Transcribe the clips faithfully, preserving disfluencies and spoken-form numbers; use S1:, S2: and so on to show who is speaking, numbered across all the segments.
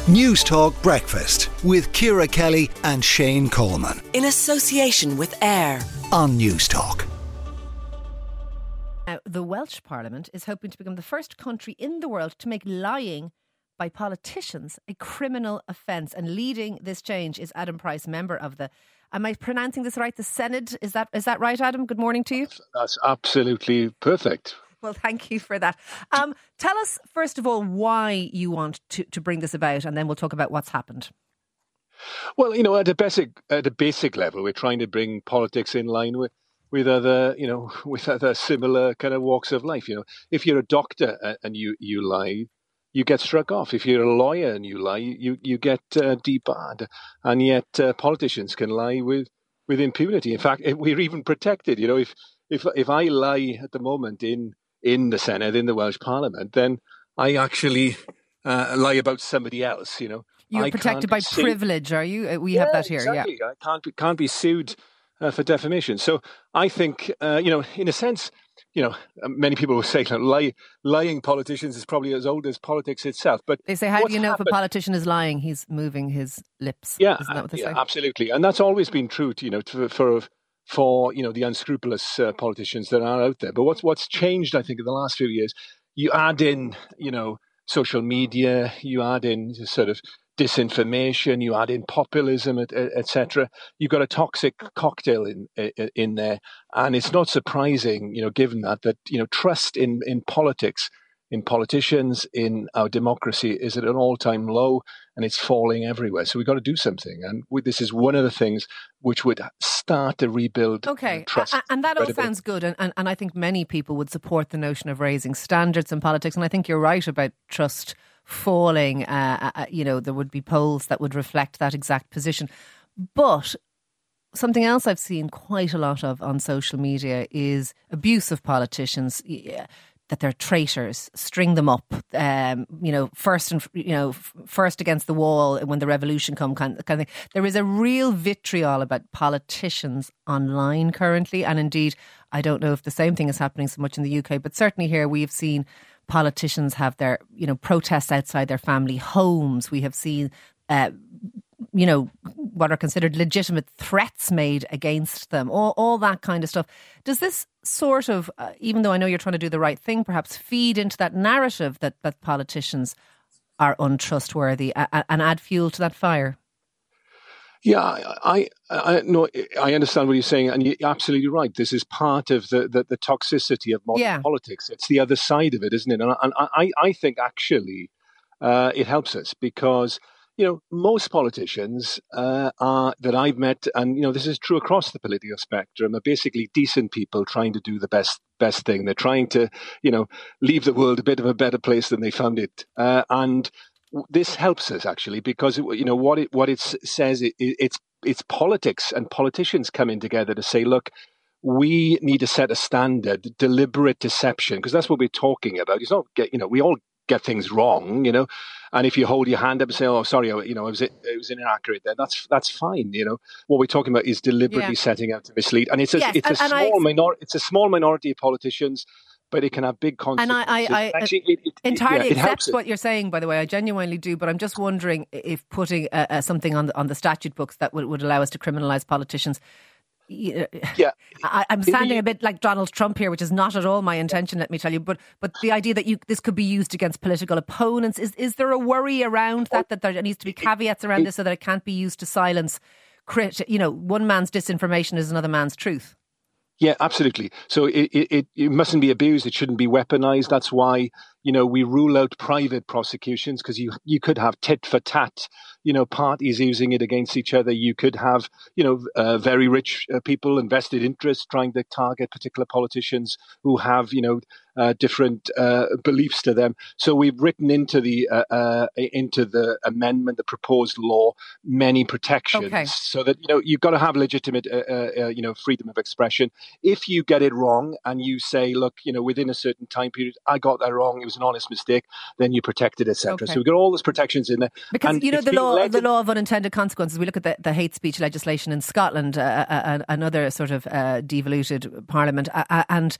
S1: News Talk Breakfast with Ciara Kelly and Shane Coleman.
S2: In association with AIR
S1: on News Talk.
S3: Now, the Welsh Parliament is hoping to become the first country in the world to make lying by politicians a criminal offence. And leading this change is Adam Price, member of the, am I pronouncing this right, the Senedd? Is that is that right, Adam? Good morning to you.
S4: That's, that's absolutely perfect.
S3: Well, thank you for that. Um, tell us, first of all, why you want to, to bring this about, and then we'll talk about what's happened.
S4: Well, you know, at a basic at a basic level, we're trying to bring politics in line with, with other, you know, with other similar kind of walks of life. You know, if you're a doctor and you, you lie, you get struck off. If you're a lawyer and you lie, you you get uh, debarred. And yet, uh, politicians can lie with, with impunity. In fact, we're even protected. You know, if if if I lie at the moment in in the Senedd, in the Welsh Parliament, then I actually uh, lie about somebody else, you know.
S3: You're
S4: I
S3: protected by
S4: sued.
S3: privilege, are you? We
S4: yeah,
S3: have that here,
S4: exactly.
S3: yeah.
S4: I can't be, can't be sued uh, for defamation. So I think, uh, you know, in a sense, you know, many people will say like, lie, lying politicians is probably as old as politics itself. But
S3: they say, how do you know
S4: happened,
S3: if a politician is lying? He's moving his lips.
S4: Yeah,
S3: Isn't that what they
S4: yeah,
S3: say?
S4: absolutely. And that's always been true, to, you know, to, for for, you know, the unscrupulous uh, politicians that are out there. But what's what's changed, I think, in the last few years, you add in, you know, social media, you add in sort of disinformation, you add in populism, et cetera. You've got a toxic cocktail in in there. And it's not surprising, you know, given that, that, you know, trust in, in politics, in politicians, in our democracy is at an all-time low, and it's falling everywhere. So we've got to do something. And we, this is one of the things which would start to rebuild
S3: okay.
S4: trust.
S3: And, and that all sounds good. And, and, and I think many people would support the notion of raising standards in politics. And I think you're right about trust falling. Uh, uh, you know, there would be polls that would reflect that exact position. But something else I've seen quite a lot of on social media is abuse of politicians. Yeah, that they're traitors, string them up, um, you know, first and you know, first against the wall when the revolution come kind of, kind of thing. There is a real vitriol about politicians online currently, and indeed, I don't know if the same thing is happening so much in the U K, but certainly here we've seen politicians have their, you know, protests outside their family homes. We have seen, uh, you know, what are considered legitimate threats made against them, all, all that kind of stuff. Does this sort of, uh, even though I know you're trying to do the right thing, perhaps feed into that narrative that, that politicians are untrustworthy uh, and add fuel to that fire?
S4: Yeah, I, I, I no, I understand what you're saying, and you're absolutely right. This is part of the, the, the toxicity of modern
S3: yeah.
S4: politics. It's the other side of it, isn't it? And I, I, I think actually uh, it helps us because, you know, most politicians uh, are that I've met, and you know, this is true across the political spectrum, are basically decent people trying to do the best best thing. They're trying to, you know, leave the world a bit of a better place than they found it, uh, and this helps us actually because you know what it what it says. It, it's it's politics and politicians coming together to say, look, we need to set a standard, deliberate deception, because that's what we're talking about. It's not get, you know, we all get things wrong, you know, and if you hold your hand up and say, "Oh, sorry, you know, it was it was inaccurate," there, that's that's fine. You know, what we're talking about is deliberately yeah. setting out to mislead, and it's a
S3: yes,
S4: it's
S3: and,
S4: a small
S3: I...
S4: minor it's a small minority of politicians, but it can have big consequences.
S3: And I, I, I
S4: Actually, it, it,
S3: entirely
S4: it, yeah,
S3: accept what you're saying, by the way. I genuinely do, but I'm just wondering if putting uh, uh, something on the, on the statute books that would, would allow us to criminalise politicians. Yeah, I, I'm sounding a bit like Donald Trump here, which is not at all my intention, let me tell you. But but the idea that you this could be used against political opponents, is is there a worry around that, that there needs to be caveats around this so that it can't be used to silence, you know, one man's disinformation is another man's truth?
S4: Yeah, absolutely. So it, it, it mustn't be abused. It shouldn't be weaponized. That's why, you know, we rule out private prosecutions because you, you could have tit for tat, you know, parties using it against each other. You could have, you know, uh, very rich uh, people, invested interests trying to target particular politicians who have, you know, uh, different uh, beliefs to them. So we've written into the uh, uh, into the amendment, the proposed law, many protections
S3: okay.
S4: so that, you know, you've got to have legitimate, uh, uh, you know, freedom of expression. If you get it wrong and you say, look, you know, within a certain time period, I got that wrong, it was an honest mistake, then you protect it, et cetera.
S3: Okay.
S4: So we've got all those protections in there.
S3: Because,
S4: and
S3: you know, the law, the
S4: in-
S3: law of unintended consequences, we look at the, the hate speech legislation in Scotland, uh, uh, another sort of uh, devoluted parliament, uh, uh, and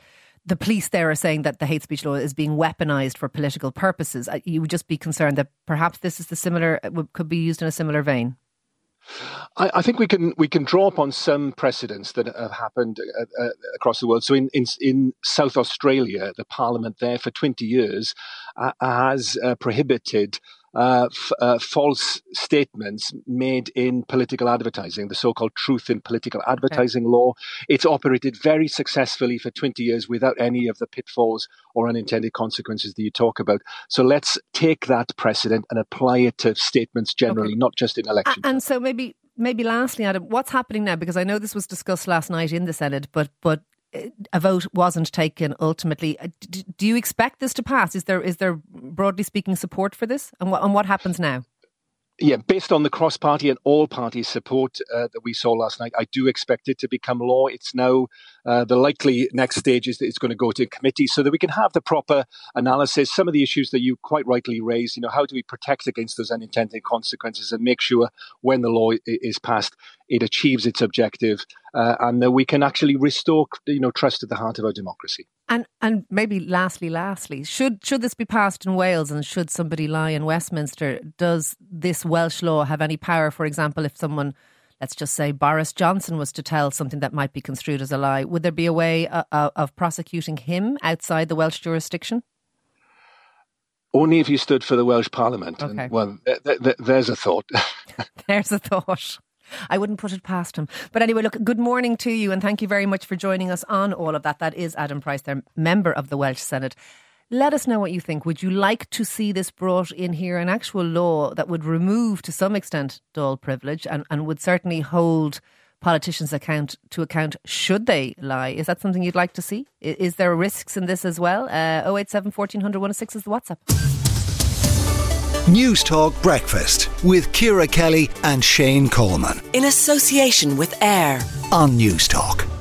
S3: the police there are saying that the hate speech law is being weaponised for political purposes. You would just be concerned that perhaps this is the similar, could be used in a similar vein.
S4: I, I think we can we can draw upon some precedents that have happened uh, uh, across the world. So in, in in South Australia, the parliament there for twenty years uh, has uh, prohibited Uh, f- uh, false statements made in political advertising, the so-called truth in political advertising okay. law. It's operated very successfully for twenty years without any of the pitfalls or unintended consequences that you talk about. So let's take that precedent and apply it to statements generally, okay. not just in elections.
S3: And, and so maybe, maybe lastly, Adam, what's happening now? Because I know this was discussed last night in the Senate, but but a vote wasn't taken ultimately. Do you expect this to pass? Is there is there broadly speaking support for this? And what and what happens now?
S4: Yeah, based on the cross-party and all-party support uh, that we saw last night, I do expect it to become law. It's now uh, the likely next stage is that it's going to go to committee so that we can have the proper analysis. Some of the issues that you quite rightly raised, you know, how do we protect against those unintended consequences and make sure when the law is passed, it achieves its objective uh, and that we can actually restore, you know, trust at the heart of our democracy.
S3: And and maybe lastly, lastly, should should this be passed in Wales and should somebody lie in Westminster, does this Welsh law have any power? For example, if someone, let's just say Boris Johnson, was to tell something that might be construed as a lie, would there be a way uh, of prosecuting him outside the Welsh jurisdiction?
S4: Only if you stood for the Welsh Parliament.
S3: Okay.
S4: And, well, th- th- there's a thought.
S3: There's a thought. I wouldn't put it past him. But anyway, look, good morning to you and thank you very much for joining us on all of that. That is Adam Price, their member of the Welsh Senate. Let us know what you think. Would you like to see this brought in here, an actual law that would remove to some extent Dáil privilege and, and would certainly hold politicians account to account should they lie? Is that something you'd like to see? Is, is there risks in this as well? Uh, oh eight seven, fourteen hundred, one oh six is the WhatsApp.
S1: Newstalk Breakfast with Ciara Kelly and Shane Coleman.
S2: In association with AIR
S1: On Newstalk.